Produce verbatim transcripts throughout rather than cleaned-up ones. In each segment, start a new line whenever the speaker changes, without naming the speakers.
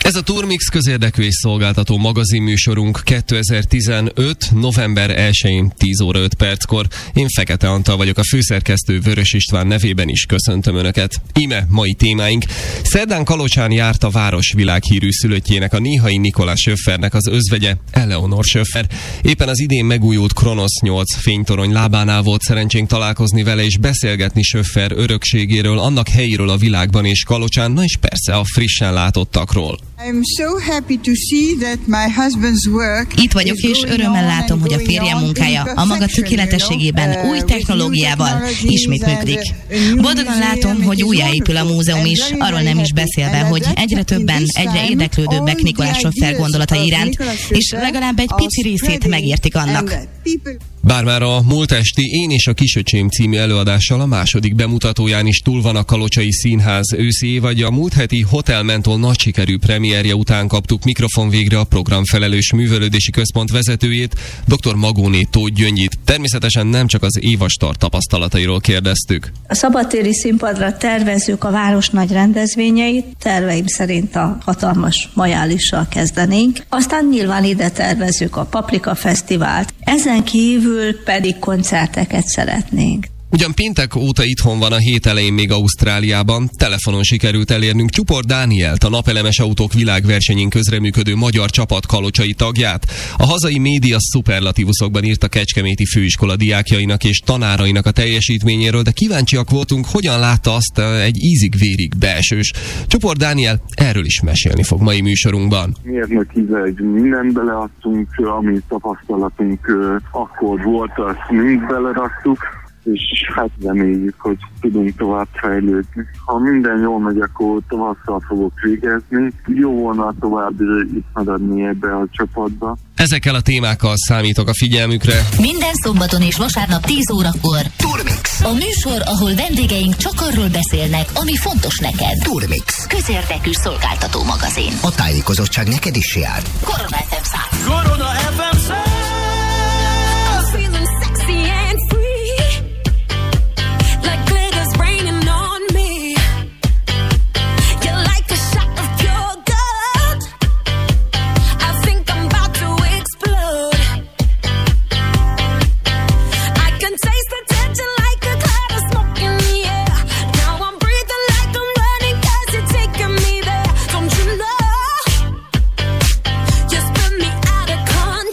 Ez a Turmix közérdekű és szolgáltató magazinműsorunk kétezer-tizenöt. november elsején tíz óra öt perckor. Én Fekete Antal vagyok, a főszerkesztő Vörös István nevében is köszöntöm Önöket. Íme mai témáink. Szerdán Kalocsán járt a város világhírű szülöttjének, a Néhai Nikolás Söffernek az özvegye, Eleonor Söffer. Éppen az idén megújult Kronosz nyolc fénytorony lábánál volt szerencsénk találkozni vele és beszélgetni Söffer örökségéről, annak helyéről a világban és Kalocsán, na és persze a frissen látottakról.
Itt vagyok, és örömmel látom, hogy a férjem munkája a maga tökéletességében új technológiával ismét működik. Boldogan látom, hogy újjáépül a múzeum is, arról nem is beszélve, hogy egyre többen, egyre érdeklődőbbek Nikolás Söffer gondolatai iránt, és legalább egy pici részét megértik annak.
Bár már a múlt esti Én és a Kisöcsém című előadással a második bemutatóján is túl van a Kalocsai Színház őszi évadja, a múlt heti Hotel Mentol nagy sikerű premierje után kaptuk mikrofon végre a programfelelős művelődési központ vezetőjét, dr. Magóné Tóth Gyöngyit. Természetesen nem csak az évastart tapasztalatairól kérdeztük.
A szabadtéri színpadra tervezzük a város nagy rendezvényeit, terveim szerint a hatalmas majálissal kezdenénk. Aztán nyilván ide tervezzük a Paprika Fesztivált. Ezen kívül pedig koncerteket szeretnénk.
Ugyan péntek óta itthon van, a hét elején még Ausztráliában. Telefonon sikerült elérnünk Csupor Dánielt, a napelemes autók világversenyén közreműködő magyar csapat kalocsai tagját. A hazai média szuperlatívuszokban írt a Kecskeméti Főiskola diákjainak és tanárainak a teljesítményéről, de kíváncsiak voltunk, hogyan látta azt egy ízig-vérig beesős. Csupor Dániel erről is mesélni fog mai műsorunkban.
Mérnökivel mindent beleadtunk, amit tapasztalatunk akkor volt, azt mind beleraktuk, és hát reméljük, hogy tudunk tovább fejlődni. Ha minden jól megy, akkor tavasszal fogok végezni. Jó volna tovább itt maradni ebbe a csapatba.
Ezekkel a témákkal számítok a figyelmükre.
Minden szombaton és vasárnap tíz órakor Turmix. A műsor, ahol vendégeink csak arról beszélnek, ami fontos neked.
Turmix.
Közérdekű szolgáltató magazin.
A tájékozottság neked is jár.
Korona ef em száz.
Korona ef em száz.
Just put me out of control.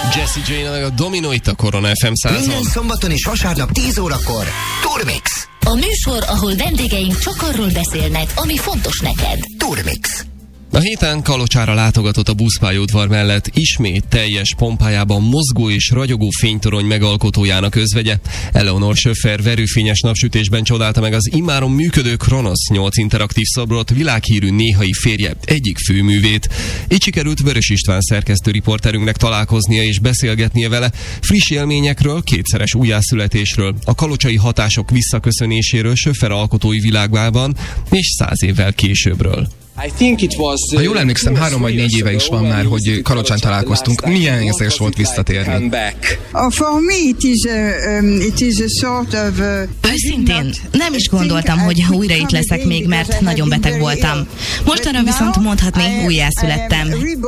Jessie J-nek a Domino itt a Korona ef em százon.
Minden szombaton és vasárnap tíz órakor Turmix.
A műsor, ahol vendégeink csak arról beszélnek, ami fontos neked.
Turmix.
A héten Kalocsára látogatott a buszpályaudvar mellett ismét teljes pompájában mozgó és ragyogó fénytorony megalkotójának özvegye. Eleonor Schöffer verőfényes napsütésben csodálta meg az immáron működő Kronosz nyolc interaktív szobrot világhírű néhai férje egyik főművét. Így sikerült Vörös István szerkesztő riporterünknek találkoznia és beszélgetnie vele friss élményekről, kétszeres újjászületésről, a kalocsai hatások visszaköszönéséről Schöffer alkotói világában és száz évvel későbbről.
Ha jól emlékszem, három vagy négy éve is van már, hogy Kalocsán találkoztunk. Milyen érzés volt visszatérni?
Őszintén nem is gondoltam, hogy újra itt leszek még, mert nagyon beteg voltam. Mostanra viszont mondhatni, újjászülettem.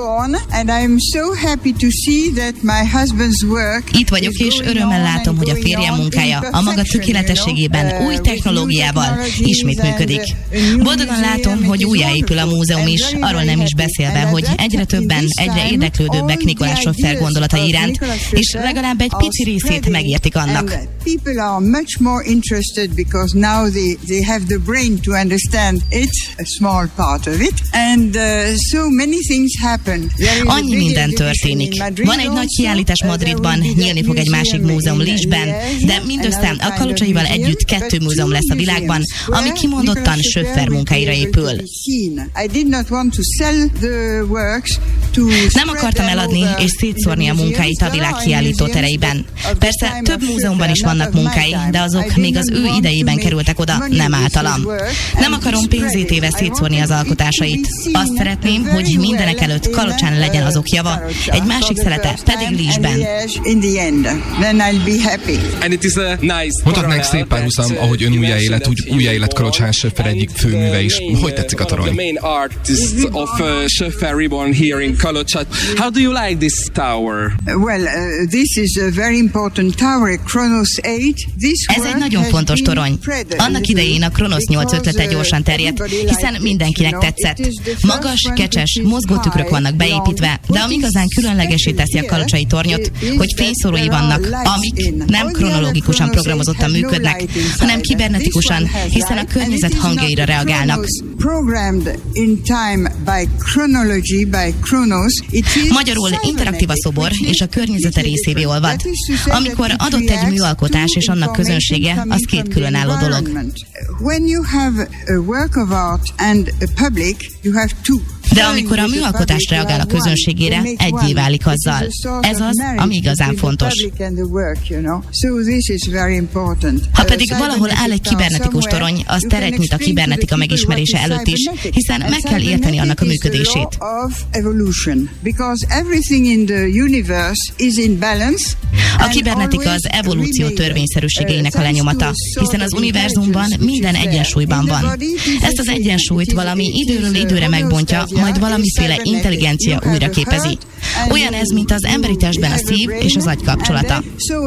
Itt vagyok, és örömmel látom, hogy a férjem munkája a maga tökéletességében új technológiával ismét működik. Boldogan látom, hogy újjáépül a múzeum is, arról nem is beszélve, hogy egyre többen, egyre érdeklődőbbek Nikolás Schöffer gondolatai iránt, és legalább egy pici részét megértik annak. Annyi minden történik. Van egy nagy kiállítás Madridban, nyílni fog egy másik múzeum Lisben, de mindössze a kalocsaival együtt kettő múzeum lesz a világban, ami kimondottan Schöffer munkáira épül. Nem akartam eladni és szétszórni a munkáit a világ kiállító tereiben. Persze több múzeumban is vannak munkái, de azok még az ő idejében kerültek oda, nem általam. Nem akarom pénzét éve szétszórni az alkotásait. Azt szeretném, hogy mindenek előtt Kalocsán legyen azok java, egy másik szelete pedig Lisben.
Mondhatnánk szép párhuzam, ahogy ön újjáélet, úgy újjáélet Kalocsán Schöffer egyik főműve is. Hogy tetszik a torony?
Of uh, Schöffer Reborn here in Kalocsa. How do you like this tower?
Well, uh, this is a very important tower, Kronosz eight. This
Ez egy nagyon fontos torony. Annak idején a Kronosz nyolc ötlete gyorsan terjedt, hiszen mindenkinek tetszett. Magas, kecses, mozgótükrök vannak beépítve, de ami igazán különlegesé teszi a kalocsai tornyot, hogy fényszórói vannak, amik nem kronológikusan programozottan működnek, hanem kibernetikusan, hiszen a környezet hangjaira reagálnak. Magyarul interaktív a szobor, és a környezete részévé olvad. Amikor adott egy műalkotás és annak közönsége, az két különálló dolog. De amikor a műalkotás reagál a közönségére, egyé válik azzal. Ez az, ami igazán fontos. Ha pedig valahol áll egy kibernetikus torony, az teret nyit a kibernetika megismerése előtt is, hiszen meg kell érteni annak a működését. A kibernetika az evolúció törvényszerűségeinek a lenyomata, hiszen az univerzumban minden egyensúlyban van. Ezt az egyensúlyt valami időről időre megbontja, majd valamiféle intelligencia újra képezi. Olyan ez, mint az emberi testben a szív és az agy kapcsolata.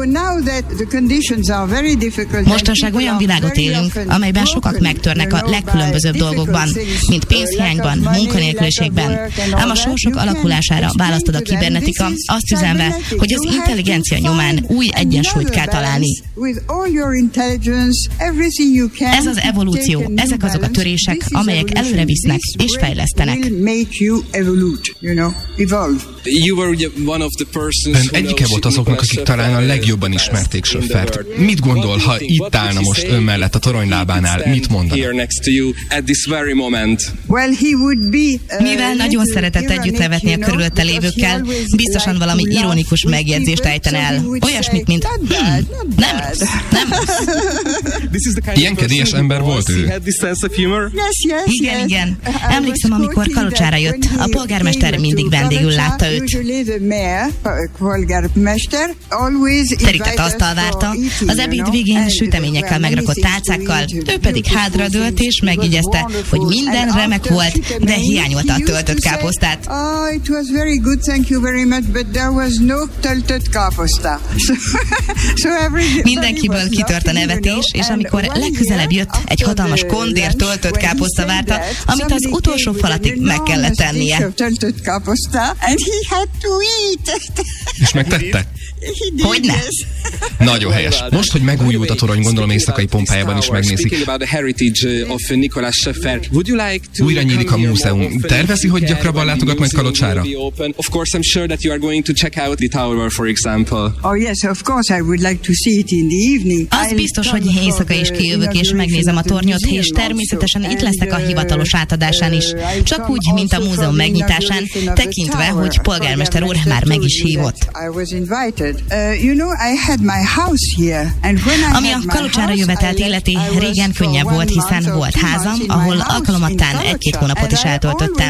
Mostanság olyan világot élünk, amelyben sokak megtörnek a legkülönbözőbb dolgokban, mint pénzhiányban, munkanélküliségben. Ám a sorsok alakulására választad a kibernetika, azt üzenve, hogy az intelligencia nyomán új egyensúlyt kell találni. Ez az evolúció, ezek azok a törések, amelyek előre visznek és fejlesztenek.
Ön egyike volt azoknak, akik talán a legjobban ismerték Schöffert. Mit gondol, ha itt állna most ön mellett a toronylábánál, mit mondana?
Mivel nagyon szeretett együtt nevetni a körülötte lévőkkel, biztosan valami ironikus megjegyzést ejtene el. Olyasmit, mint hmm, nem rossz, nem rossz.
Ilyen kedélyes ember volt ő?
Igen, igen. Emlékszem, amikor Kalocsára jött, a polgármester mindig vendégül látta őt. Terített asztal várta, az ebéd végén süteményekkel megrakott tálcákkal, ő pedig hátradőlt és megjegyezte, hogy minden remek volt, de hiányolta a töltött káposztát. Mindenkiből kitört a nevetés, és amikor legközelebb jött, egy hatalmas kondér töltött káposzta várta, amit az utolsó falatig meg kellett tennie.
És megtette?
Hogyne?
Nagyon helyes. Most, hogy megújult a torony, gondolom éjszakai pompájában is megnézik. Újra nyílik a múzeum. Tervezi, hogy gyakrabban látogat majd Kalocsára?
Az biztos, hogy éjszaka is kijövök és megnézem a tornyot, és természetesen itt leszek a hivatalos átadásán is. Csak úgy, mint a múzeum megnyitásán, tekintve, hogy polgármester úr már meg is hívott. Ami a Kalocsára jövetelt illeti, régen könnyebb volt, hiszen volt házam, ahol alkalomattán egy-két hónapot is eltöltöttem.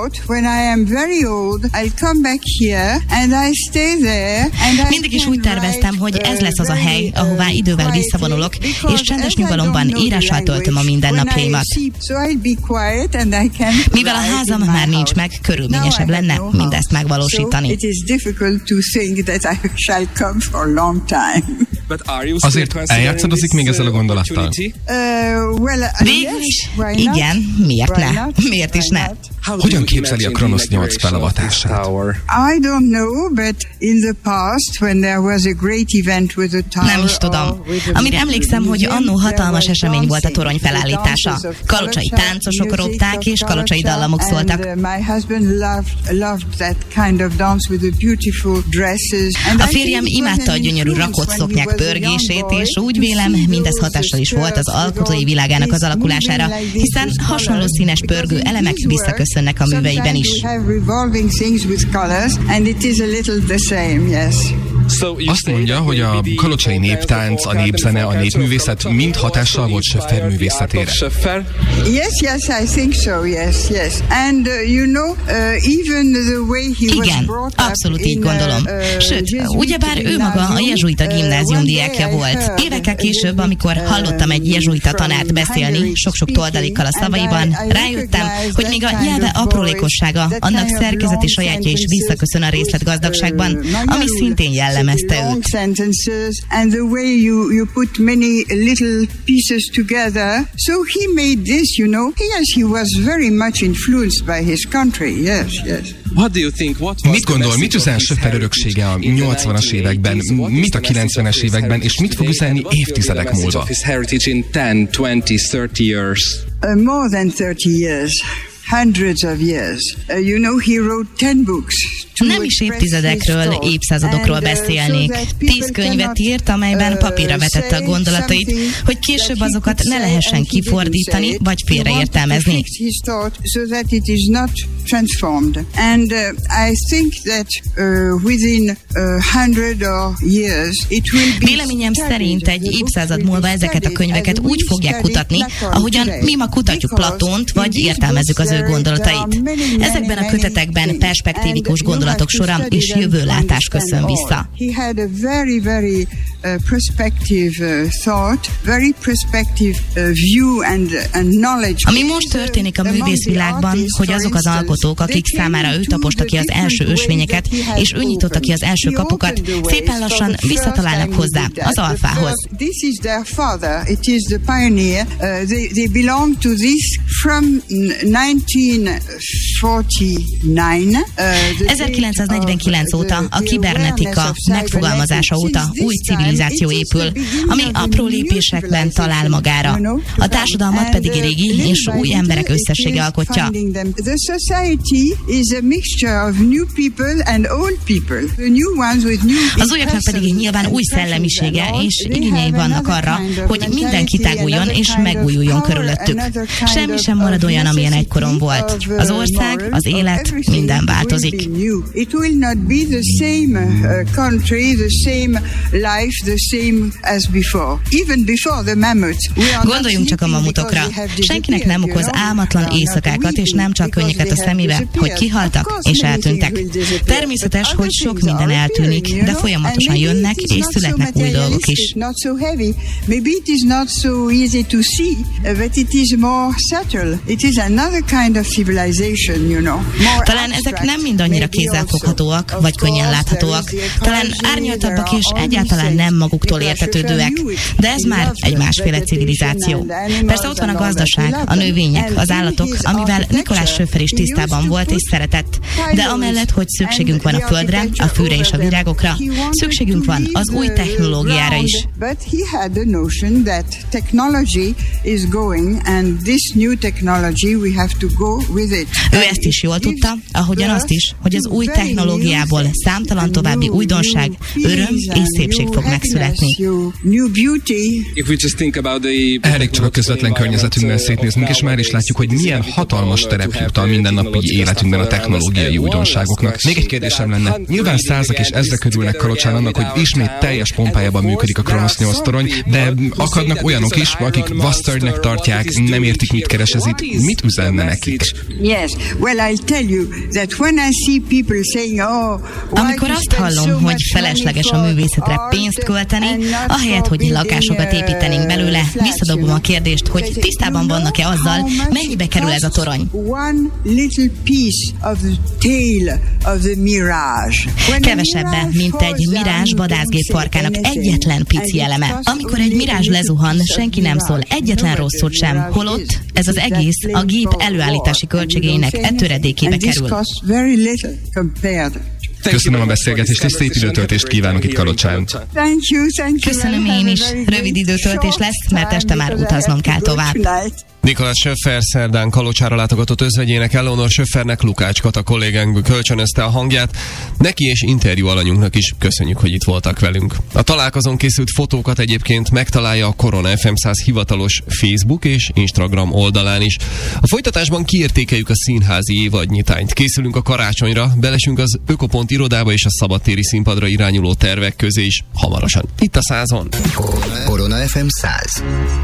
Mindig is úgy terveztem, hogy ez lesz az a hely, ahová idővel visszavonulok, és csendes nyugalomban írással töltöm a mindennapjaimat. Mivel a házam már nincs meg, körülményesebb lenne mindezt megvalósítani.
Azért eljátszadozik még ezzel a gondolattal?
Végül is, igen, miért ne? Miért is ne?
Hogyan képzeli a Kronosz nyolc belavatását?
Nem is tudom. Amire emlékszem, hogy annó hatalmas esemény volt a torony felállítása. Kalocsai táncosok ropták, és kalocsai dallamok szóltak. A férjem imádta a gyönyörű rakott szoknyák pörgését, és úgy vélem, mindez hatással is volt az alkotói világának az alakulására, hiszen hasonló színes pörgő elemek visszaköszönnek a műveiben is.
Azt mondja, hogy a kalocsai néptánc, a népzene, a népművészet mind hatással volt Schöffer művészetére.
Igen, abszolút így gondolom. Sőt, ugyebár ő maga a jezsuita gimnázium diákja volt. Évekkel később, amikor hallottam egy jezsuita tanárt beszélni, sok-sok toldalikkal a szavaiban, rájöttem, hogy még a nyelve aprólékossága, annak szerkezeti sajátja is visszaköszön a részletgazdagságban, ami szintén jellemezte őt.
Mit gondol, mit üzen Schöffer öröksége a nyolcvanas években, mit a kilencvenes években, és mit fog üzenni évtizedek múlva?
Uh, more than thirty years. Hundreds of years. Uh, you know, he wrote ten books.
Nem is évtizedekről, évszázadokról beszélnék. Tíz könyvet írt, amelyben papírra vetette a gondolatait, hogy később azokat ne lehessen kifordítani, vagy félreértelmezni. Véleményem szerint egy évszázad múlva ezeket a könyveket úgy fogják kutatni, ahogyan mi ma kutatjuk Platónt, vagy értelmezzük az ő gondolatait. Ezekben a kötetekben perspektívikus gondolatok sora és jövőlátás köszön vissza. Ami most történik a művészvilágban, hogy azok az alkotók, akik számára ő taposta ki az első ösvényeket, és ő nyitotta ki az első kapukat, szépen lassan visszatalálnak hozzá, az alfához. ezerkilencszáznegyvenkilenc óta, a kibernetika megfogalmazása óta új civilizáció épül, ami apró lépésekben talál magára. A társadalmat pedig régi és új emberek összessége alkotja. Az újaknak pedig nyilván új szellemisége és igényei vannak arra, hogy minden kitáguljon és megújuljon körülöttük. Semmi sem marad olyan, amilyen egykoron volt. Az ország, az élet, minden változik. Gondoljunk csak a mamutokra. Senkinek nem okoz álmatlan éjszakákat és nem csak könnyeket a szemébe, hogy kihaltak és eltűntek. Természetes, hogy sok minden eltűnik, de folyamatosan jönnek és születnek új dolgok is. Talán ezek nem mind annyira kézzelfoghatóak, vagy könnyen láthatóak. Talán árnyaltabbak és egyáltalán nem nem maguktól értetődőek. De ez már egy másféle civilizáció. Persze ott van a gazdaság, a növények, az állatok, amivel Nikolás Schöffer is tisztában volt és szeretett. De amellett, hogy szükségünk van a földre, a fűre és a virágokra, szükségünk van az új technológiára is. Ő ezt is jól tudta, ahogyan azt is, hogy az új technológiából számtalan további újdonság, öröm és szépség fog megszületni.
Elég csak a közvetlen környezetünkben szétnéznünk, és már is látjuk, hogy milyen hatalmas terep jut a mindennapi életünkben a technológiai újdonságoknak. Még egy kérdésem lenne. Nyilván százak és ezrek körülnek Kalocsán annak, hogy ismét teljes pompájában működik a Kronosz nyolc torony, de akadnak olyanok is, akik bastardnek tartják, nem értik, mit keres ez itt. Mit üzenne nekik?
Amikor azt hallom, hogy felesleges a művészetre pénzt költeni, ahelyett, hogy lakásokat építenénk belőle, visszadobom a kérdést, hogy tisztában vannak-e azzal, mennyibe kerül ez a torony. Kevesebben, mint egy Mirage vadászgép farkának egyetlen pici eleme. Amikor egy Mirage lezuhan, senki nem szól egyetlen rossz szót sem, holott ez az egész a gép előállítási költségeinek e töredékébe kerül.
Köszönöm a beszélgetést, és szép időtöltést kívánok itt Kalocsán.
Köszönöm én is. Rövid időtöltés lesz, mert este már utaznom kell tovább.
Nikolás Schöffer szerdán Kalocsára látogatott özvegyének, Eleonor Schöffernek Lukács Kata kollégánk kölcsönözte a hangját. Neki és interjú alanyunknak is köszönjük, hogy itt voltak velünk. A találkozón készült fotókat egyébként megtalálja a Korona ef em száz hivatalos Facebook és Instagram oldalán is. A folytatásban kiértékeljük a színházi évadnyitányt. Készülünk a karácsonyra, belesünk az Ökopont irodába és a szabadtéri színpadra irányuló tervek közé is hamarosan. Itt a százon.
Korona ef em száz.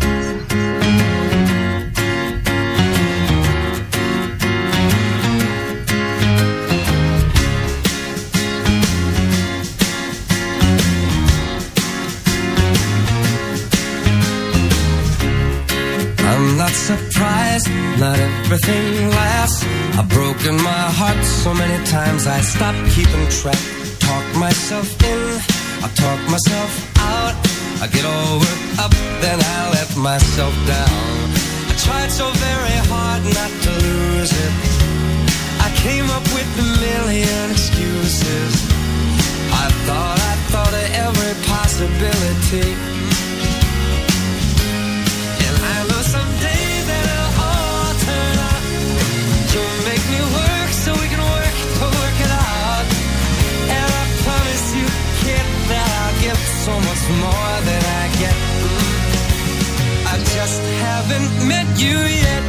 Not surprised, not everything lasts. I've broken my heart so many times I stopped keeping track. Talk myself in, I talk myself out. I get all worked up, then I let myself down. I tried so very hard not to lose it. I came up with a million excuses. I thought, I thought of every possibility. And I know someday so much more than I get. I just haven't met you yet.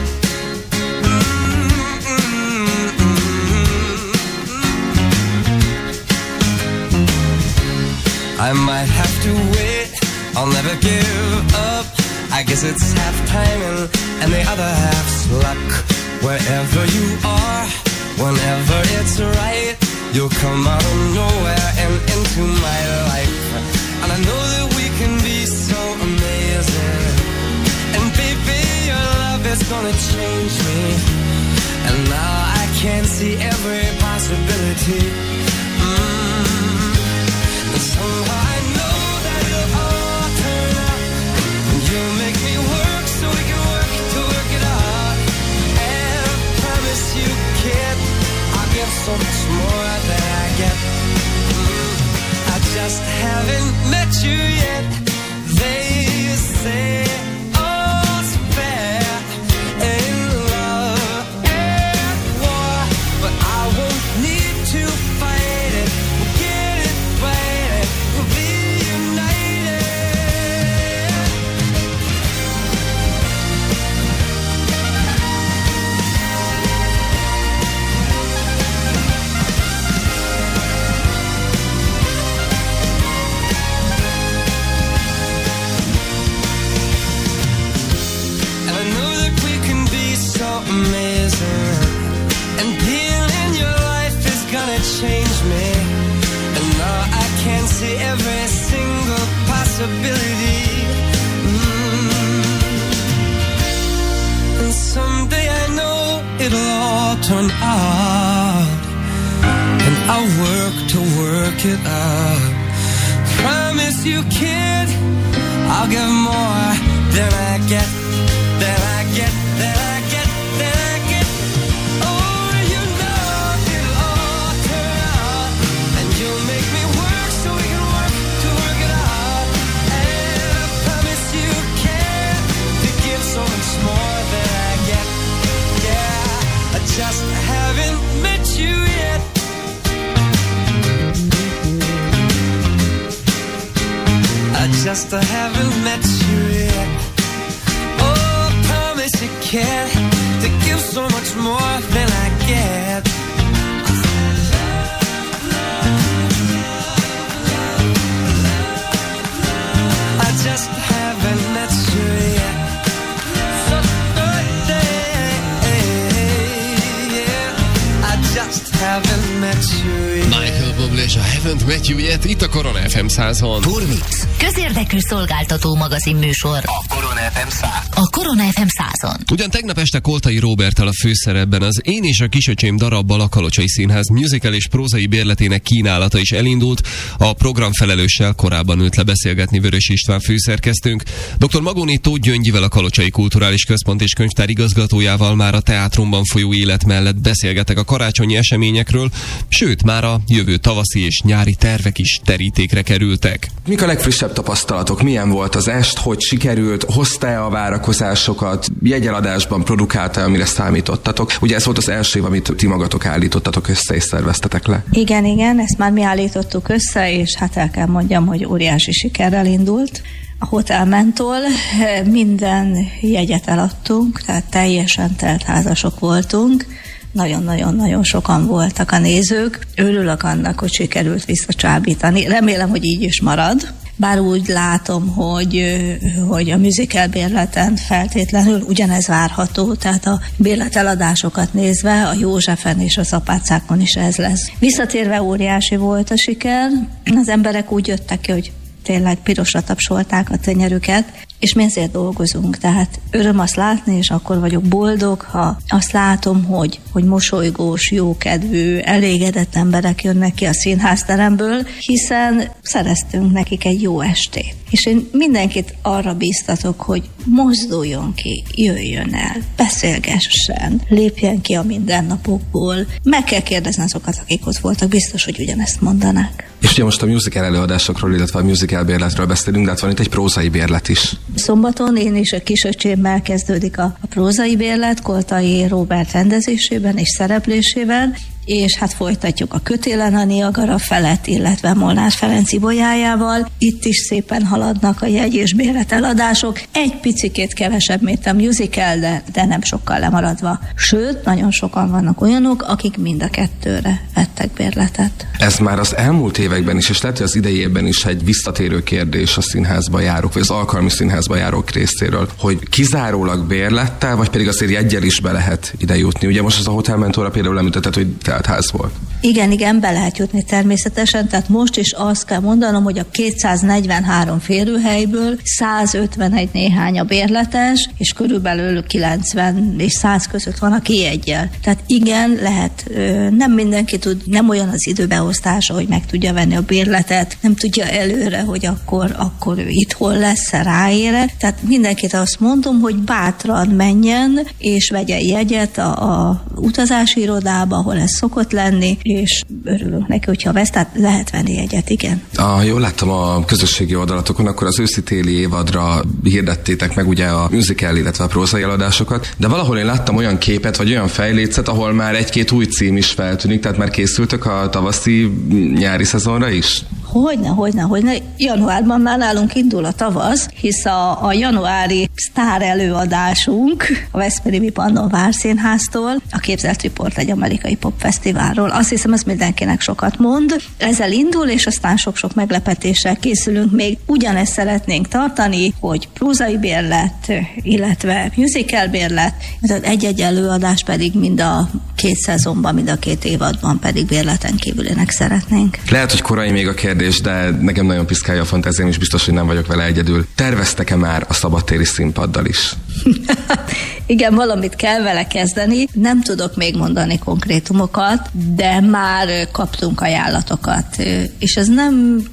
I might have to wait, I'll never give up. I guess it's half timing and the other half's luck. Wherever you are, whenever it's right, you'll come out of nowhere and into my life. And I know that we can be so amazing. And baby, your love is gonna change me. And now I can see every possibility. Mm. And somehow I know that it'll all turn out. And you'll make me work so we can work to work it out. And I promise you, kid, I'll give so much more than I get. I just haven't met you yet. They say all's fair in love and war, but I won't need to fight it. We'll get it right, we'll be united. Amazing, and being in your life is gonna change me. And now I can see every single possibility. Mm. And someday I know it'll all turn out, and I'll work to work it out. Promise promise you, kid, I'll give more than I get, than I get, than I get, than I get. Oh, you know it'll all turn out, and you'll make me work so we can work to work it out. And I promise you, kid, to give so much more than I get. Yeah, I just haven't met you yet. I just haven't met you yet. Oh, I promise you can to give so much more than I get. I just haven't met you yet. So birthday, yeah. I just haven't met you yet.
Michael Bublé és a Haven't Met You Yet itt a Korona ef em százon.
Turmix.
Közérdekű szolgáltató magazin műsor.
A Korona ef em száz.
A Korona ef em százon.
Ugyan tegnap este Koltai Róberttel a főszerepben az Én és a kisöcsém darabbal a Kalocsai Színház musical és prózai bérletének kínálata is elindult. A programfelelőssel korábban ült le beszélgetni Vörös István főszerkesztőnk. dr. Magóné Tóth Gyöngyivel, a Kalocsai Kulturális Központ és Könyvtár igazgatójával már a teátrumban folyó élet mellett beszélgetek a karácsonyi eseményekről, sőt már a jövő tavaszi és nyári tervek is terítékre kerültek.
Mik a legfrissebb tapasztalatok? Milyen volt az est? Hogy sikerült? Hozta-e a várakozásokat? Jegyeladásban produkálta, amire számítottatok? Ugye ez volt az első év, amit ti magatok állítottatok össze és szerveztetek le.
Igen, igen, ezt már mi állítottuk össze, és hát el kell mondjam, hogy óriási sikerrel indult. A Hotel Mentól minden jegyet eladtunk, tehát teljesen telt házasok voltunk. Nagyon-nagyon-nagyon sokan voltak a nézők. Örülök annak, hogy sikerült visszacsábítani. Remélem, hogy így is marad. Bár úgy látom, hogy, hogy a musical bérleten feltétlenül ugyanez várható, tehát a bérleteladásokat nézve a Józsefen és a Apácákon is ez lesz. Visszatérve óriási volt a siker. Az emberek úgy jöttek ki, hogy tényleg pirosra tapsolták a tenyerüket, és mi ezért dolgozunk, tehát öröm azt látni, és akkor vagyok boldog, ha azt látom, hogy, hogy mosolygós, jókedvű, elégedett emberek jönnek ki a színházteremből, hiszen szereztünk nekik egy jó estét. És én mindenkit arra bíztatok, hogy mozduljon ki, jöjjön el, beszélgessen, lépjen ki a mindennapokból. Meg kell kérdezni azokat, akik ott voltak, biztos, hogy ugyanezt mondanák.
És ugye most a musical előadásokról, illetve a musical bérletről beszélünk, de hát van itt egy prózai bérlet is.
Szombaton én és a kisöcsémmel kezdődik a, a prózai bérlet, Koltai Róbert rendezésében és szereplésében, és hát folytatjuk a Kötélen a Niagara felett, illetve Molnár Ferenc ibolyájával. Itt is szépen haladnak a jegy- és bérleteladások. Egy picikét kevesebb, mint a musical, de, de nem sokkal lemaradva. Sőt, nagyon sokan vannak olyanok, akik mind a kettőre vettek bérletet.
Ez már az elmúlt években is, és lehet, hogy az idei évben is egy visszatérő kérdés a színházba járók, vagy az alkalmi színházba járók részéről, hogy kizárólag bérlettel, vagy pedig azért jeggyel is be lehet ide jutni. Ugye most az a Hotel Mentóra például említetted, hogy ház volt.
Igen, igen, be lehet jutni természetesen, tehát most is azt kell mondanom, hogy a kétszáznegyvenhárom férőhelyből százötvenegy néhány a bérletes, és körülbelül kilencven és száz között van a kijeggyel. Tehát igen, lehet, nem mindenki tud, nem olyan az időbeosztása, hogy meg tudja venni a bérletet, nem tudja előre, hogy akkor, akkor ő itthon lesz, ráére. Tehát mindenkit azt mondom, hogy bátran menjen, és vegye jegyet a, a utazási irodába, ahol ez szokott lenni, és örülünk neki, hogyha vesz, tehát lehet venni egyet, igen.
Ah, jól láttam a közösségi oldalatokon, akkor az őszi-téli évadra hirdettétek meg ugye a musical, illetve a prózai eladásokat, de valahol én láttam olyan képet, vagy olyan fejlécet, ahol már egy-két új cím is feltűnik, tehát már készültök a tavaszi nyári szezonra is?
Hogyne, hogyne, hogyne. Januárban már nálunk indul a tavasz, hisz a, a januári sztár előadásunk a Veszprémi Pannon Várszínháztól, a Képzelt Riport egy amerikai popfesztiválról. Azt hiszem, ez mindenkinek sokat mond. Ezzel indul, és aztán sok-sok meglepetéssel készülünk még. Ugyanezt szeretnénk tartani, hogy prózai bérlet, illetve musical bérlet, egy-egy előadás pedig mind a két szezonban, mind a két évadban pedig bérleten kívülének szeretnénk.
Lehet, hogy korai még a kérdés, de nekem nagyon piszkálja a fantáziám, és biztos, hogy nem vagyok vele egyedül. Terveztek-e már a szabadtéri színpaddal is?
Igen, valamit kell vele kezdeni. Nem tudok még mondani konkrétumokat, de már kaptunk ajánlatokat. És ez nem csak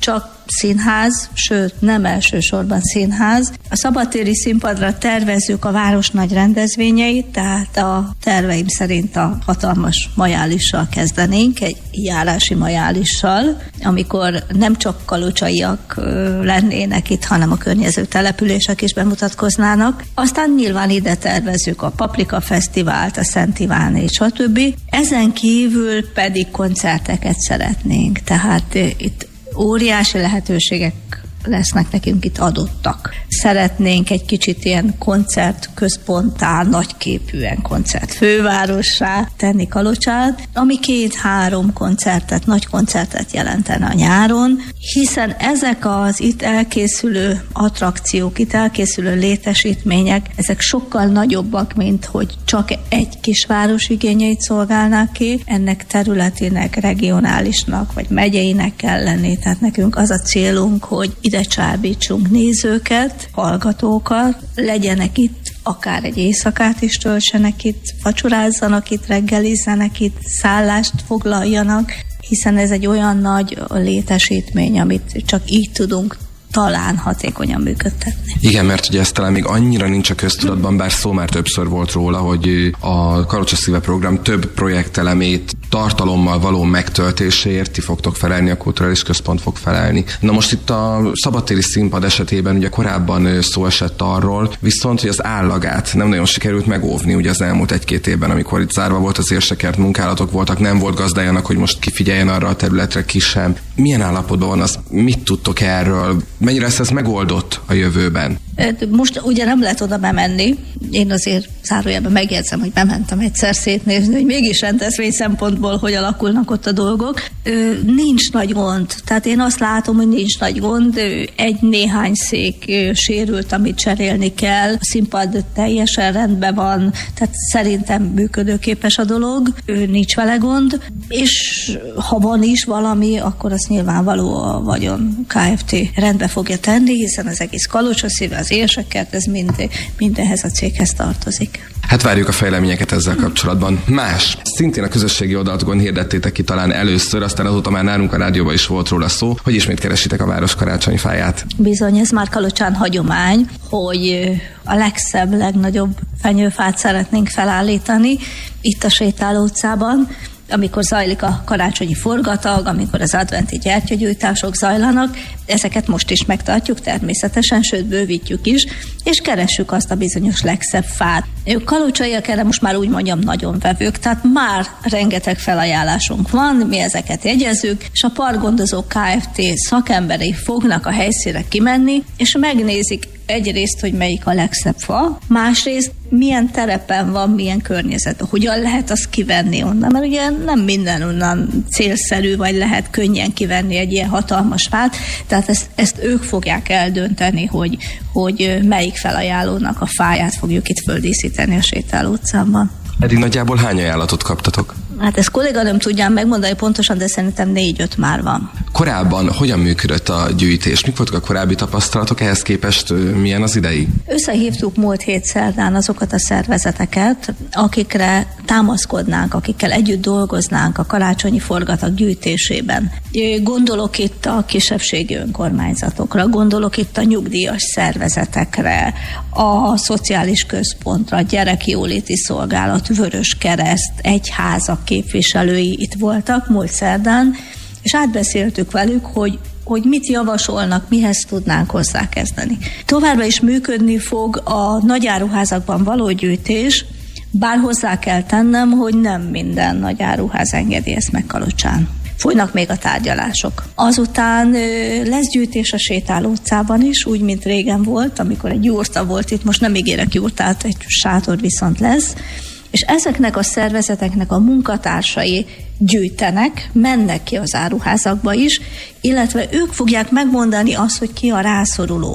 színház, sőt nem elsősorban színház. A szabadtéri színpadra tervezzük a város nagy rendezvényeit, tehát a terveim szerint a hatalmas majálissal kezdenénk, egy járási majálissal, amikor nem csak kalocsaiak lennének itt, hanem a környező települések is bemutatkoznának. Aztán nyilván ide tervezzük a Paprika Fesztivált, a Szent Ivánét, stb. Ezen kívül pedig koncerteket szeretnénk, tehát itt óriási lehetőségek lesznek nekünk itt adottak. Szeretnénk egy kicsit ilyen koncertközponttá, nagyképűen koncertfővárossá tenni Kalocsát, ami két-három koncertet, nagy koncertet jelentene a nyáron, hiszen ezek az itt elkészülő attrakciók, itt elkészülő létesítmények, ezek sokkal nagyobbak, mint hogy csak egy kisváros igényeit szolgálnák ki, ennek területének, regionálisnak, vagy megyeinek kell lenni, tehát nekünk az a célunk, hogy ide csábítsunk nézőket, hallgatókat, legyenek itt, akár egy éjszakát is töltsenek itt, vacsorázzanak itt, reggelizzenek itt, szállást foglaljanak, hiszen ez egy olyan nagy létesítmény, amit csak így tudunk talán hatékonyan működtetni.
Igen, mert ugye ez talán még annyira nincs a köztudatban, bár szó már többször volt róla, hogy a Kalocsa Szíve program több projektelemét tartalommal való megtöltéséért ti fogtok felelni, a Kulturális Központ fog felelni. Na most itt a szabadtéri színpad esetében ugye korábban szó esett arról, viszont hogy az állagát nem nagyon sikerült megóvni ugye az elmúlt egy-két évben, amikor itt zárva volt az érsekert, munkálatok voltak, nem volt gazdájának, hogy most kifigyeljen arra a területre ki sem. Milyen állapotban van az? Mit tudtok erről? Mennyire lesz ez megoldott a jövőben?
Most ugye nem lehet oda bemenni. Én azért zárójelben megjegyzem, hogy bementem egyszer szétnézni, hogy mégis rendezvény szempontból hogy alakulnak ott a dolgok. Nincs nagy gond. Tehát én azt látom, hogy nincs nagy gond. Egy-néhány szék sérült, amit cserélni kell. A színpad teljesen rendben van, tehát szerintem működőképes a dolog. Nincs vele gond. És ha van is valami, akkor azt nyilvánvaló a Vagyon Kft. Rendbe fogja tenni, hiszen az egész Kalocsa Szíve, az érsekert, ez mind, mindenhez a céghez tartozik.
Hát várjuk a fejleményeket ezzel kapcsolatban. Más. Szintén a közösségi oldalakon hirdettétek ki talán először, aztán azóta már nálunk a rádióban is volt róla szó, hogy ismét keresitek a város karácsonyfáját. Bizony,
ez már Kalocsán hagyomány, hogy a legszebb, legnagyobb fenyőfát szeretnénk felállítani itt a Sétáló utcában, amikor zajlik a karácsonyi forgatag, amikor az adventi gyertyagyújtások zajlanak, ezeket most is megtartjuk természetesen, sőt bővítjük is, és keressük azt a bizonyos legszebb fát. Ők kalocsaiak erre most már úgy mondjam nagyon vevők, tehát már rengeteg felajánlásunk van, mi ezeket jegyezzük, és a Parkgondozó Kft. Szakemberei fognak a helyszínre kimenni, és megnézik egyrészt, hogy melyik a legszebb fa, másrészt milyen terepen van, milyen környezet, hogyan lehet azt kivenni onnan, mert ugye nem minden onnan célszerű, vagy lehet könnyen kivenni egy ilyen hatalmas fát, tehát ezt, ezt ők fogják eldönteni, hogy, hogy melyik felajánlónak a fáját fogjuk itt földíszíteni a Sétáló utcában.
Eddig nagyjából hány ajánlatot kaptatok?
Hát ezt kolléga nem tudjám megmondani pontosan, de szerintem négy-öt már van.
Korábban hogyan működött a gyűjtés? Mik voltak a korábbi tapasztalatok, ehhez képest milyen az idei?
Összehívtuk múlt hét szerdán azokat a szervezeteket, akikre támaszkodnánk, akikkel együtt dolgoznánk a karácsonyi forgatag gyűjtésében. Gondolok itt a kisebbségi önkormányzatokra, gondolok itt a nyugdíjas szervezetekre, a szociális központra, a gyerekjóléti szolgálat, Vöröskereszt, egyházak képviselői itt voltak múlt szerdán, és átbeszéltük velük, hogy hogy mit javasolnak, mihez tudnánk hozzákezdeni. Továbbra is működni fog a nagyáruházakban való gyűjtés, bár hozzá kell tennem, hogy nem minden nagyáruház engedi ezt meg Kalocsán. Folynak még a tárgyalások. Azután lesz gyűjtés a Sétáló utcában is, úgy, mint régen volt, amikor egy jurta volt itt, most nem ígérek jurtát, egy sátor viszont lesz, és ezeknek a szervezeteknek a munkatársai gyűjtenek, mennek ki az áruházakba is, illetve ők fogják megmondani azt, hogy ki a rászoruló.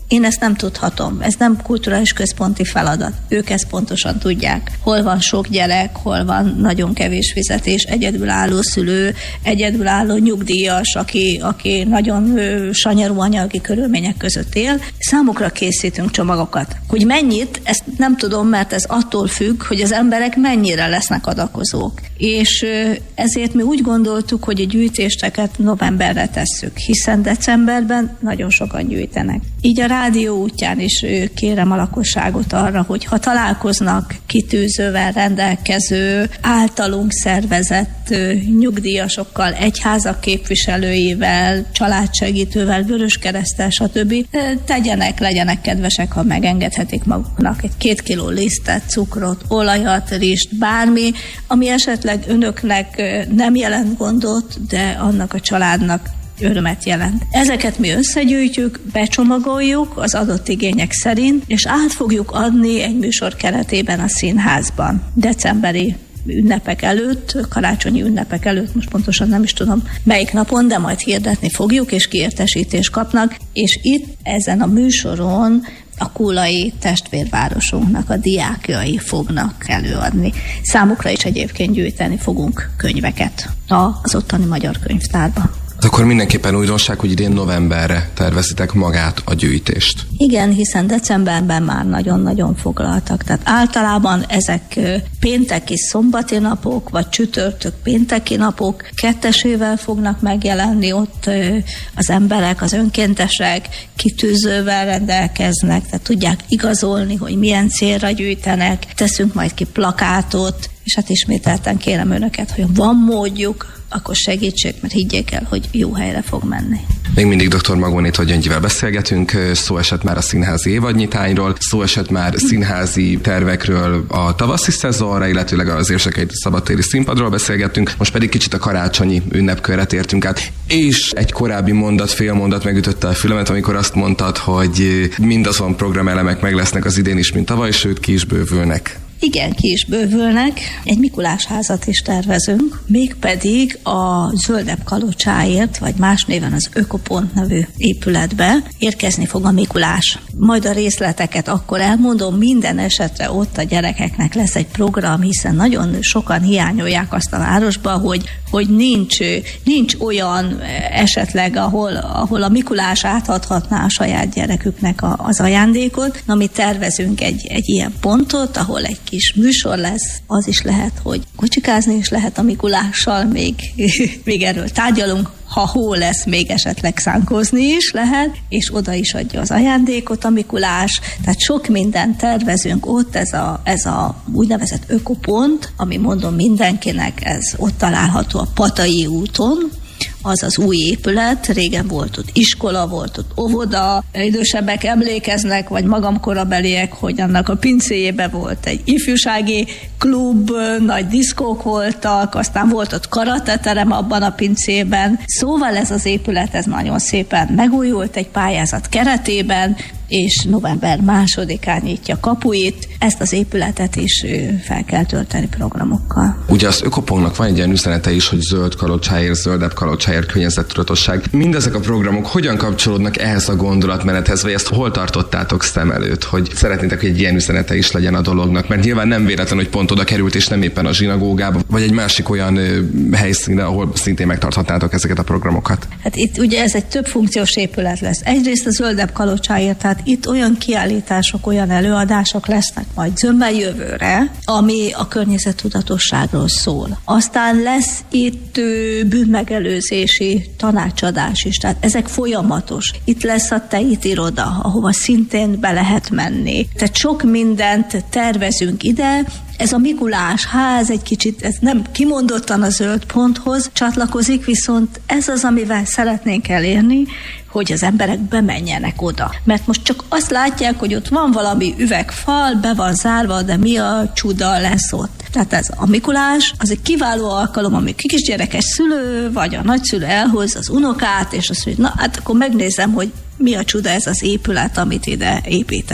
Én ezt nem tudhatom, ez nem kulturális központi feladat. Ők ezt pontosan tudják. Hol van sok gyerek, hol van nagyon kevés fizetés, egyedülálló szülő, egyedülálló nyugdíjas, aki, aki nagyon ö, sanyarú anyagi körülmények között él. Számukra készítünk csomagokat. Hogy mennyit, ezt nem tudom, mert ez attól függ, hogy az emberek mennyire lesznek adakozók. És ö, ezért mi úgy gondoltuk, hogy a gyűjtéseket novemberre tesszük, hiszen decemberben nagyon sokan gyűjtenek. Így a rádió útján is kérem a lakosságot arra, hogy ha találkoznak kitűzővel rendelkező, általunk szervezett nyugdíjasokkal, egyházak képviselőivel, családsegítővel, Vöröskereszttel, stb. Tegyenek, legyenek kedvesek, ha megengedhetik maguknak egy két kiló lisztet, cukrot, olajat, rist, bármi, ami esetleg önöknek nem jelent gondot, de annak a családnak örömet jelent. Ezeket mi összegyűjtjük, becsomagoljuk az adott igények szerint, és át fogjuk adni egy műsor keretében a színházban. Decemberi ünnepek előtt, karácsonyi ünnepek előtt, most pontosan nem is tudom melyik napon, de majd hirdetni fogjuk, és kiértesítést kapnak, és itt ezen a műsoron a kulai testvérvárosunknak a diákjai fognak előadni. Számukra is egyébként gyűjteni fogunk könyveket az ottani magyar könyvtárban.
Akkor mindenképpen újdonság, hogy idén novemberre tervezitek magát a gyűjtést.
Igen, hiszen decemberben már nagyon-nagyon foglaltak. Tehát általában ezek pénteki szombati napok, vagy csütörtök pénteki napok kettesével fognak megjelenni, ott az emberek, az önkéntesek kitűzővel rendelkeznek, tehát tudják igazolni, hogy milyen célra gyűjtenek, teszünk majd ki plakátot, és hát ismételten kérem önöket, hogy van módjuk, akkor segítsék, mert higgyék el, hogy jó helyre fog menni.
Még mindig dr. Magónita Gyöngyivel beszélgetünk, szó esett már a színházi évadnyitányról, szó esett már színházi tervekről a tavaszi szezonra, illetőleg az Érsekei szabadtéri színpadról beszélgettünk, most pedig kicsit a karácsonyi ünnepkörre tértünk át. És egy korábbi mondat, fél mondat megütötte a fülemet, amikor azt mondtad, hogy mindazon programelemek meg lesznek az idén is, mint tavaly, sőt ki is bővülnek.
Igen, ki is bővülnek. Egy Mikulás házat is tervezünk, mégpedig a Zöldebb Kalocsáért, vagy más néven az Ökopont nevű épületbe érkezni fog a Mikulás. Majd a részleteket akkor elmondom, minden esetre ott a gyerekeknek lesz egy program, hiszen nagyon sokan hiányolják azt a városba, hogy, hogy nincs, nincs olyan esetleg, ahol, ahol a Mikulás átadhatná a saját gyereküknek a, az ajándékot. Na, mi tervezünk egy, egy ilyen pontot, ahol egy kis műsor lesz, az is lehet, hogy kocsikázni is lehet a Mikulással, még, még erről tárgyalunk, ha hó lesz, még esetleg szánkózni is lehet, és oda is adja az ajándékot a Mikulás, tehát sok mindent tervezünk ott, ez a, ez a úgynevezett ökopont, ami mondom mindenkinek, ez ott található a Patai úton, az az új épület, régen volt ott iskola, volt ott óvoda, idősebbek emlékeznek, vagy magam korabeliek, hogy annak a pincéjében volt egy ifjúsági klub, nagy diszkók voltak, aztán volt ott karateterem abban a pincében. Szóval ez az épület, ez nagyon szépen megújult egy pályázat keretében, és november másodikán nyitja kapuit. Ezt az épületet is fel kell tölteni programokkal.
Ugye az Ökopontnak van egy ilyen üzenete is, hogy zöld Kalocsáért, zöldebb Kalocsáért, környezettudatosság. Mindezek a programok hogyan kapcsolódnak ehhez a gondolatmenethez, vagy ezt hol tartottátok szem előtt, hogy szeretnétek, hogy egy ilyen üzenete is legyen a dolognak? Mert nyilván nem véletlen, hogy pont oda került, és nem éppen a zsinagógába, vagy egy másik olyan ö, helyszínre, ahol szintén megtarthatnátok ezeket a programokat.
Hát itt ugye ez egy több funkciós épület lesz. Egyrészt a zöldebb Kalocsáért, tehát itt olyan kiállítások, olyan előadások lesznek majd zömmel jövőre, ami a környezettudatosságról szól. Aztán lesz itt ö, bűnmegelőzési tanácsadás is, tehát ezek folyamatos. Itt lesz a Teit iroda, ahova szintén be lehet menni. Tehát sok mindent tervezünk ide. Ez a Mikulás ház egy kicsit, ez nem kimondottan a zöld ponthoz csatlakozik, viszont ez az, amivel szeretnénk elérni, hogy az emberek bemenjenek oda. Mert most csak azt látják, hogy ott van valami üvegfal, be van zárva, de mi a csuda lesz ott. Tehát ez a Mikulás, az egy kiváló alkalom, amikor kisgyerekes szülő, vagy a nagyszülő elhoz az unokát, és azt mondja, na hát akkor megnézem, hogy mi a csuda ez az épület, amit ide építettek.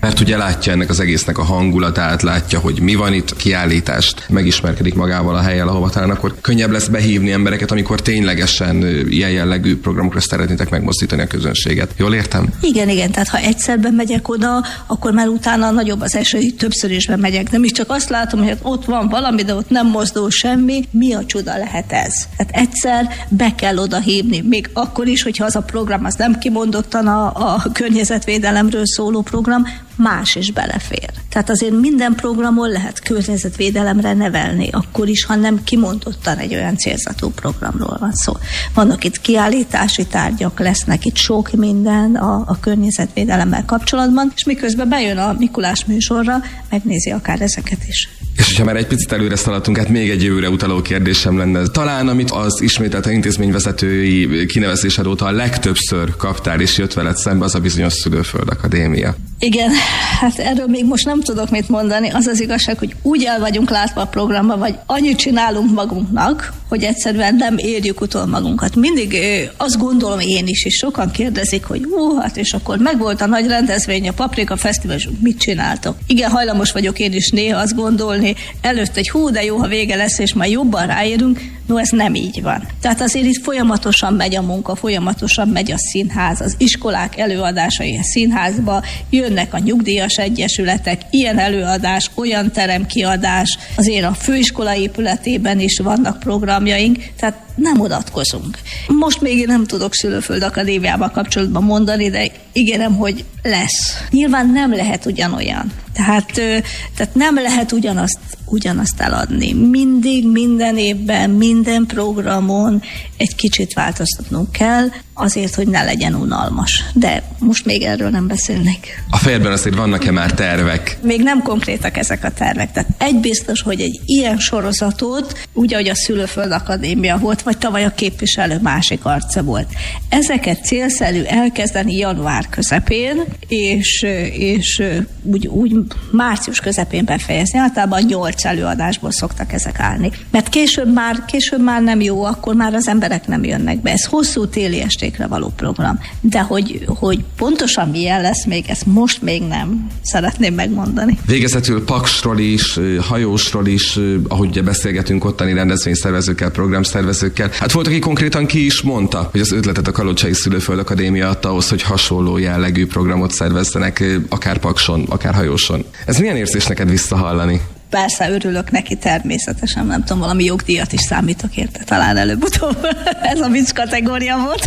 Mert ugye látja ennek az egésznek a hangulatát, látja, hogy mi van itt, a kiállítást, megismerkedik magával a helyen, ahova talán akkor könnyebb lesz behívni embereket, amikor ténylegesen ilyen jellegű programokra szeretnétek megmozdítani a közönséget. Jól értem?
Igen, igen, tehát ha egyszer bemegyek oda, akkor már utána nagyobb az esély, hogy többször is bemegyek. Nem is csak azt látom, hogy ott van valami, de ott nem mozdul semmi. Mi a csuda lehet ez? Tehát egyszer be kell oda hívni, még akkor is, hogyha az a program az nem kimondottan a, a környezetvédelemről szóló program, más is belefér. Tehát azért minden programon lehet környezetvédelemre nevelni, akkor is, ha nem kimondottan egy olyan célzatú programról van szó. Vannak itt kiállítási tárgyak, lesznek itt sok minden a, a környezetvédelemmel kapcsolatban, és miközben bejön a Mikulás műsorra, megnézi akár ezeket is.
És hogyha már egy picit előre szaladtunk, hát még egy jövőre utaló kérdésem lenne. Talán, amit az ismételt intézményvezetői kinevezésed óta a legtöbbször kaptál és jött veled szembe, az a bizonyos Szülőföld Akadémia.
Igen, hát erről még most nem tudok mit mondani. Az az igazság, hogy úgy el vagyunk látva a programba, vagy annyit csinálunk magunknak, hogy egyszerűen nem érjük utol magunkat. Mindig azt gondolom én is, és sokan kérdezik, hogy hú, hát és akkor megvolt a nagy rendezvény, a Paprika Fesztivál, és mit csináltok? Igen, hajlamos vagyok én is néha azt gondolni, előtt egy hú, de jó, ha vége lesz, és majd jobban ráérünk. No, ez nem így van. Tehát azért itt folyamatosan megy a munka, folyamatosan megy a színház, az iskolák előadásai a színházba, jönnek a nyugdíjas egyesületek, ilyen előadás, olyan teremkiadás, azért a főiskola épületében is vannak programjaink, tehát nem unatkozunk. Most még én nem tudok Szülőföld Akadémiával kapcsolatban mondani, de ígérem, hogy lesz. Nyilván nem lehet ugyanolyan. Tehát, tehát nem lehet ugyanazt, ugyanazt eladni. Mindig, minden évben, minden programon egy kicsit változtatnunk kell, azért, hogy ne legyen unalmas. De most még erről nem beszélnék.
A fejedben azért vannak-e már tervek?
Még nem konkrétak ezek a tervek. Tehát egy biztos, hogy egy ilyen sorozatot, úgy, ahogy a Szülőföld Akadémia volt, vagy tavaly a Képviselő másik arca volt. Ezeket célszerű elkezdeni január közepén, és, és úgy, úgy március közepén befejezni. Általában nyolc előadásból szoktak ezek állni. Mert később már, később már nem jó, akkor már az emberek nem jönnek be. Ez hosszú téli estékre való program. De hogy, hogy pontosan milyen lesz még, ezt most még nem szeretném megmondani.
Végezetül Paksról is, hajósról is, ahogy ugye beszélgetünk ottani rendezvényszervezőkkel, programszervezőkkel. Hát volt, aki konkrétan ki is mondta, hogy az ötletet a Kalocsai Szülőföld Akadémia adta ahhoz, hogy hasonló jellegű programot szervezzenek, akár Pakson, akár hajóson. Ez milyen érzés neked visszahallani?
Persze, örülök neki természetesen, nem tudom, valami jogdíjat is számítok érte, talán előbb-utóbb ez a vicc kategória volt.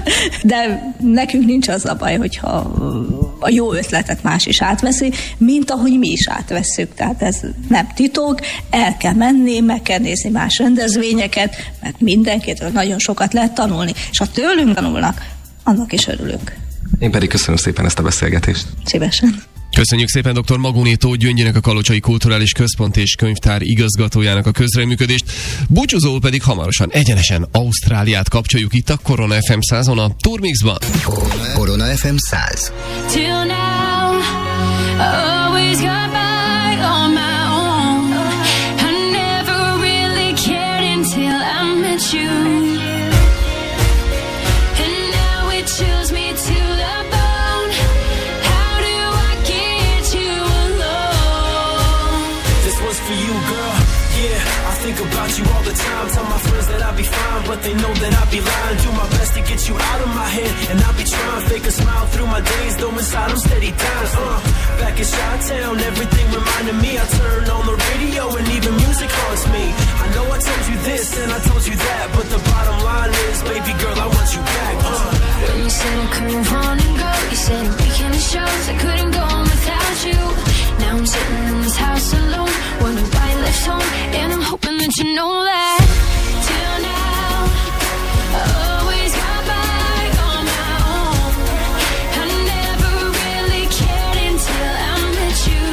De nekünk nincs az a baj, hogyha a jó ötletet más is átveszi, mint ahogy mi is átvesszük. Tehát ez nem titok, el kell menni, meg kell nézni más rendezvényeket, mert mindenkitől nagyon sokat lehet tanulni. És ha tőlünk tanulnak, annak is örülünk.
Én pedig köszönöm szépen ezt a beszélgetést.
Szívesen.
Köszönjük szépen dr. Magóné Tóth Gyöngyönek, a Kalocsai Kulturális Központ és Könyvtár igazgatójának a közreműködést. Búcsúzóul pedig hamarosan egyenesen Ausztráliát kapcsoljuk itt a Korona ef em százon a Turmixban.
Korona ef em száz.
About you all the time, tell my friends that I'll be fine, but they know that I'll be lying. Do my best to get you out of my head, and I'll be trying to fake a smile through my days, though inside I'm steady dying. Uh, back in Chi-Town, everything reminded me. I turned on the radio and even music haunts me. I know I told you this and I told you that, but the bottom line is, baby girl, I want you back. Uh.
When you said I couldn't run and go, you said I'm weekend shows, I couldn't go on without you. Now I'm sitting in this house alone, wondering why you left home, and I'm hoping that you know that. Till now, I always got by on my own. I never really cared until I met you.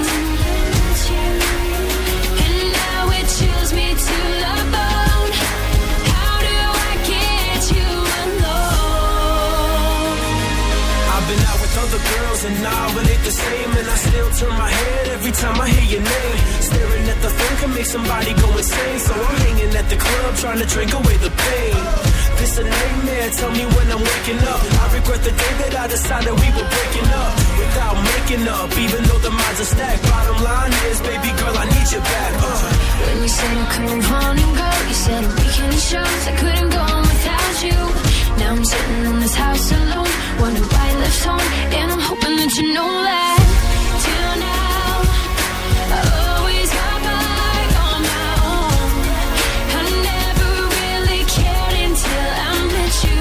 And now it chills me to the bone. How do I get you alone?
I've been out with other girls and now it ain't the same, and I still turn my head every time I hear your name. Staring at the phone can make somebody go insane, so I'm hanging at the club trying to drink away the pain. This a nightmare, tell me when I'm waking up. I regret the day that I decided we were breaking up without making up, even though stack. Bottom line is, baby girl, I need you back. Uh.
When you said I could move on and go, you said a weekend shows I couldn't go on without you. Now I'm sitting in this house alone, wonder why I left home, and I'm hoping that you know that. Till now, I always got by on my own. I never really cared until I met you,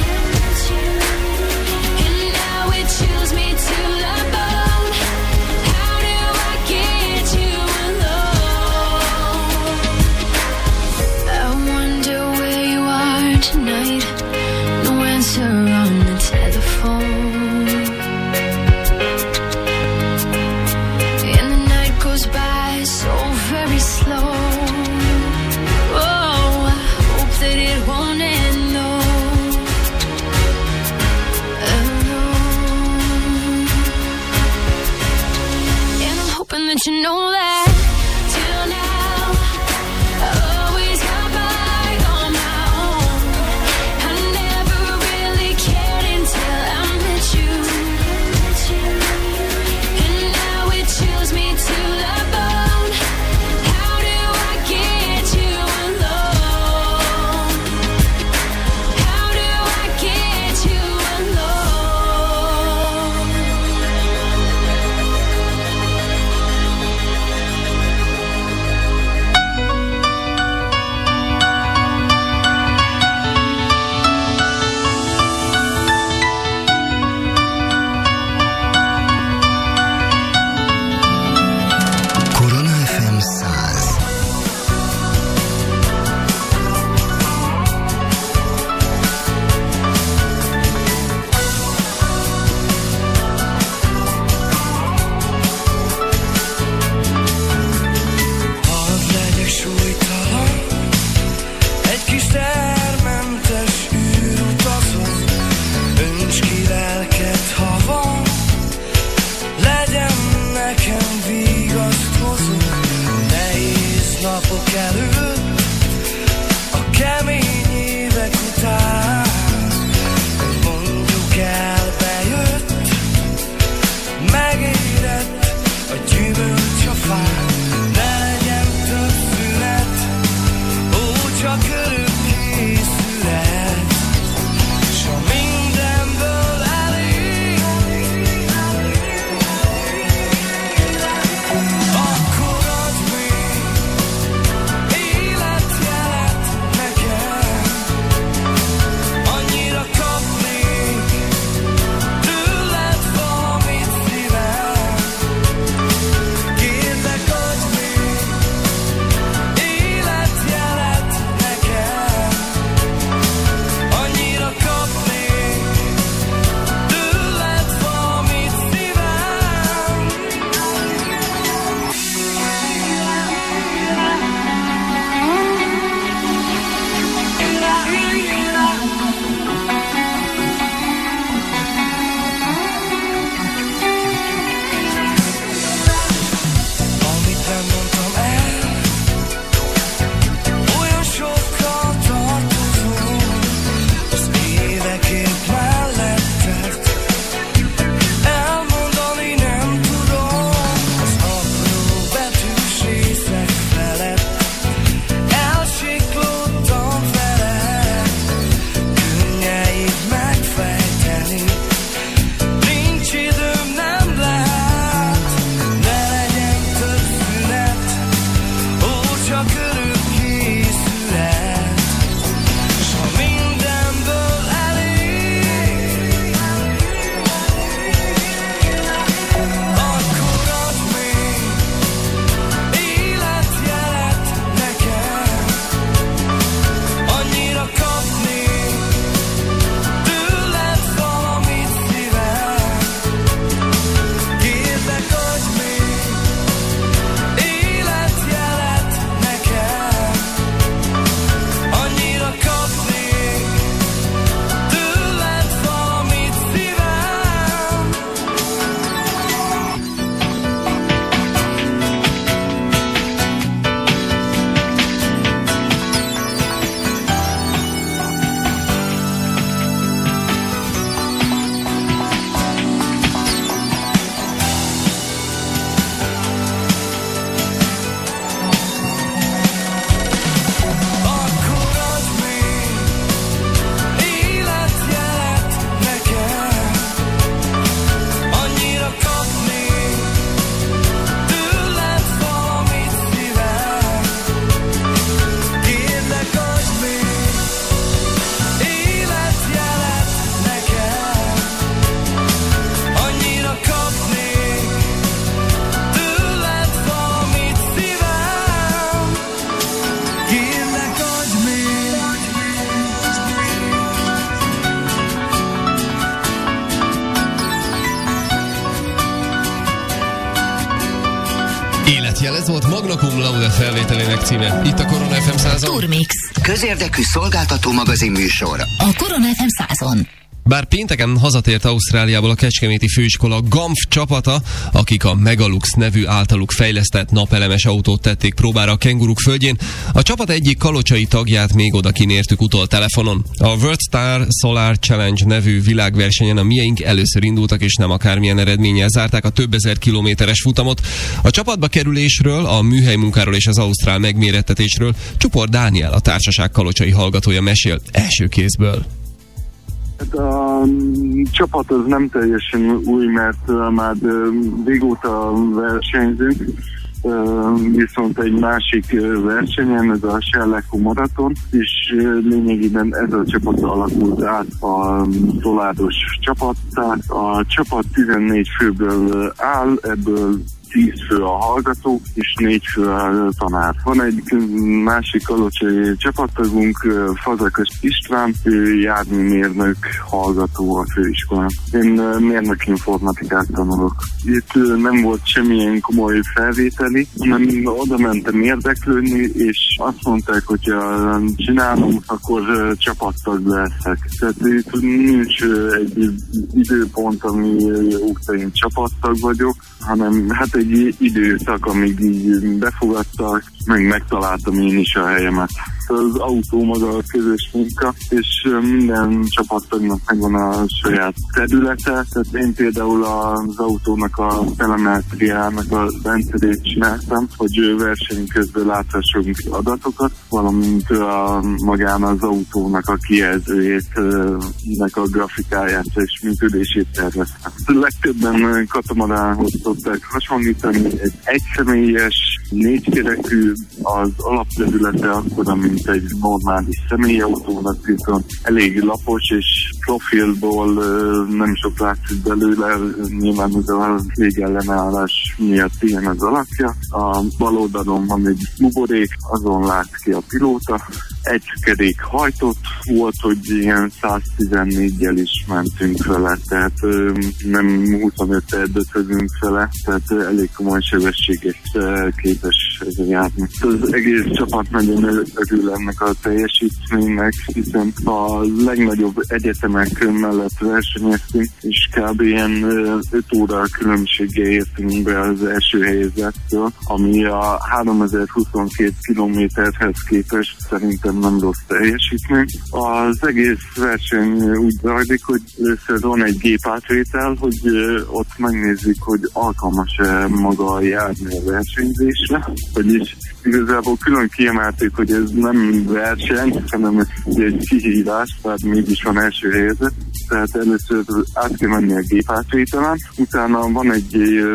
and now it chills me to the bone. How do I get you alone? I wonder where you are tonight. No answer on the telephone.
Jel, ez volt Magna Cum Laude felvételének címe. Itt a Korona ef em százon.
Turmix.
Közérdekű szolgáltató magazin műsor.
A Korona ef em százon.
Bár pénteken hazatért Ausztráliából a Kecskeméti Főiskola Gamf csapata, akik a Megalux nevű általuk fejlesztett napelemes autót tették próbára a kenguruk földjén, a csapat egyik kalocsai tagját még oda kinértük utol telefonon. A World Star Solar Challenge nevű világversenyen a mieink először indultak, és nem akármilyen eredménnyel zárták a több ezer kilométeres futamot. A csapatba kerülésről, a műhely munkáról és az ausztrál megmérettetésről Csupor Dániel, a társaság kalocsai hallgatója mesél első kézből.
A csapat az nem teljesen új, mert már régóta versenyzünk, viszont egy másik versenyen, ez a Sherleco maraton, és lényegében ez a csapat alakult át a szoláros csapattá. A csapat tizennégy főből áll, ebből tíz fő a hallgató, és négy fő a tanár. Van egy másik kalocsai csapattagunk, Fazekas István, ő járműmérnök hallgató a főiskolán. Én mérnök informatikát tanulok. Itt nem volt semmilyen komoly felvételi, hanem oda mentem érdeklődni, és azt mondták, hogy ha csinálom, akkor csapattag leszek. Tehát itt nincs egy időpont, ami óta én csapattag vagyok, hanem hát egy időszak, amíg így befogadtak, meg megtaláltam én is a helyemet. Az autó maga a közös munka, és minden csapattagnak megvan a saját területe. Tehát én például az autónak a telemetriának a rendszerét csináltam, hogy verseny közben láthassunk adatokat, valamint a, magán az autónak a kijelzőjét, nek a grafikáját és működését terveztem. Legtöbben katamaránhoz szokták hasonlítani, egy egyszemélyes, négykerekű, az alapterülete akkora, mint egy normális személyautónak, viszont elég lapos, és profilból nem sok látszik belőle, nyilván ez a légellenállás miatt ilyen az alakja. A bal oldalon van egy buborék, azon lát ki a pilóta. Egy kerék hajtott volt, hogy ilyen száztizennégyel is mentünk vele, tehát ö, nem huszonöttel döcögünk vele, tehát ö, elég komoly sebességet képes ez a járni. Az egész csapat nagyon örül ennek a teljesítménynek, hiszen a legnagyobb egyetemek mellett versenyeztünk, és kb. Ilyen öt óra különbséggel értünk be az első helyezettől, ami a háromezer-huszonkét kilométerhez képest szerintem nem rossz teljesítmény. Az egész verseny úgy zajlik, hogy először van egy gépátvétel, hogy ott megnézzük, hogy alkalmas-e maga a jármű a versenyzésre, vagyis igazából külön kiemelték, hogy ez nem verseny, hanem egy kihívás, tehát mégis van első helyzet. Tehát először át kell menni a gépátvételen, utána van egy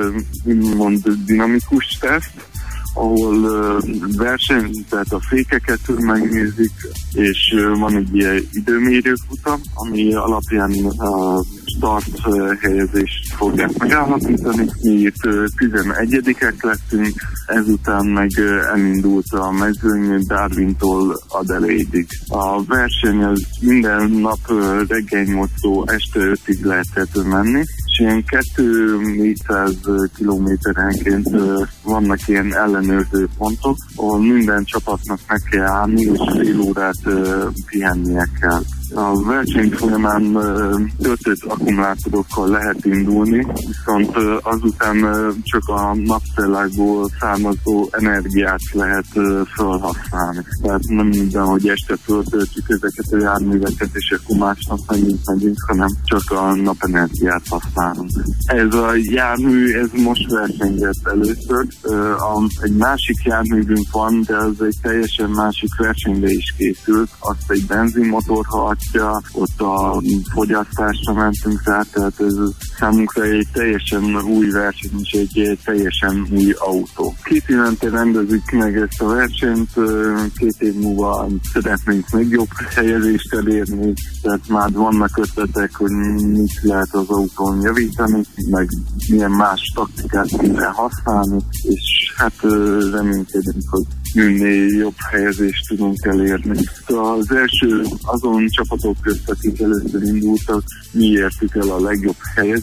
úgymond dinamikus teszt, ahol uh, verseny, tehát a fékeket megnézik, és uh, van egy ilyen időmérőfutam, ami alapján a start uh, helyezést fogják megállapítani. Mi itt uh, tizenegyedikek lettünk, ezután meg uh, elindult a mezőny Darwintól Adelaideig. A verseny az minden nap uh, reggel nyolctól este ötig lehetett menni, és ilyen kétszáz-négyszáz kilométerenként uh, vannak ilyen ellenőrző pontok, ahol minden csapatnak meg kell állni, és fél órát uh, pihennie kell. A verseny folyamán uh, töltött akkumulátorokkal lehet indulni, viszont uh, azután uh, csak a napcellákból származó energiát lehet uh, felhasználni. Tehát nem minden, hogy este töltjük ezeket a járműveket, és akkor másnap megint megyünk, hanem csak a napenergiát használunk. Ez a jármű, ez most versenyzett először. Uh, egy másik járművünk van, de az egy teljesen másik versenyre is készült. Azt egy benzinmotor hajtja, ott a fogyasztásra mentünk rá, tehát ez számunkra egy teljesen új verseny, és egy teljesen új autó. Két évente rendezik meg ezt a versenyt, két év múlva szeretnénk még jobb helyezést elérni, tehát már vannak ötletek, hogy mit lehet az autón javítani, meg milyen más taktikát kell használni, és hát reménykedünk, hogy minél jobb helyezést tudunk elérni. Az első azon csapatok közt, akik először indultak, mi értük el a legjobb helyezést,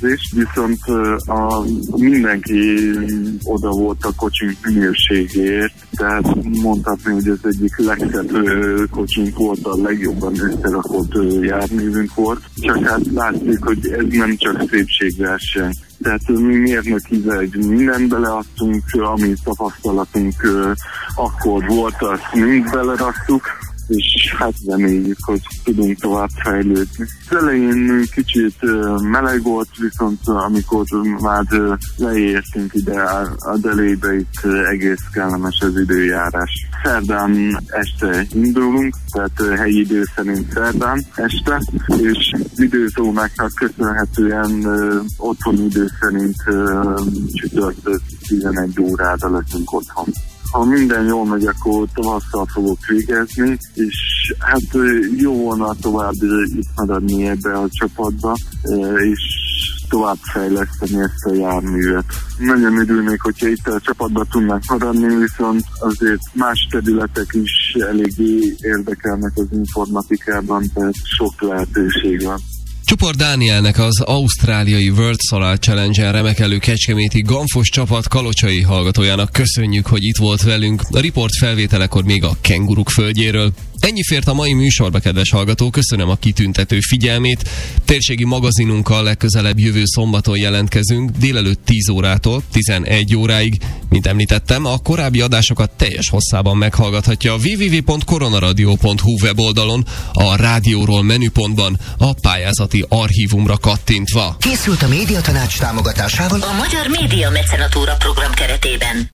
kifejezés, viszont a, mindenki oda volt a kocsink minőségért, tehát mondhatni, hogy ez egyik legszebb kocsink volt, a legjobban összerakott járművünk volt, csak hát látszik, hogy ez nem csak szépségverseny. Tehát mi mérnökileg mindent beleadtunk, ami tapasztalatunk akkor volt, azt mind beleraktuk, és hát reméljük, hogy tudunk tovább fejlődni. Az elején kicsit meleg volt, viszont amikor már leértünk ide a Delébe, itt egész kellemes az időjárás. Szerdán este indulunk, tehát helyi idő szerint szerdán este, és időzónáknak köszönhetően otthoni idő szerint csütörtök tizenegy órára leszünk otthon. Ha minden jól megy, akkor tavasszal fogok végezni, és hát jó volna tovább itt maradni ebbe a csapatba, és tovább fejleszteni ezt a járművet. Nagyon örülnék, hogyha itt a csapatban tudnánk maradni, viszont azért más területek is eléggé érdekelnek az informatikában, tehát sok lehetőség van.
Csupor Dánielnek, az ausztráliai World Solar Challenge-en remekelő kecskeméti Ganfos csapat kalocsai hallgatójának köszönjük, hogy itt volt velünk. A riport felvételekor még a kenguruk földjéről. Ennyi fért a mai műsorba, kedves hallgató, köszönöm a kitüntető figyelmét. Térségi magazinunkkal legközelebb jövő szombaton jelentkezünk, délelőtt tíz órától tizenegy óráig. Mint említettem, a korábbi adásokat teljes hosszában meghallgathatja a double-u double-u double-u pont koronaradio pont hu weboldalon, a rádióról menüpontban, a pályázati archívumra kattintva.
Készült a Médiatanács támogatásával
a Magyar Média Mecenatúra program keretében.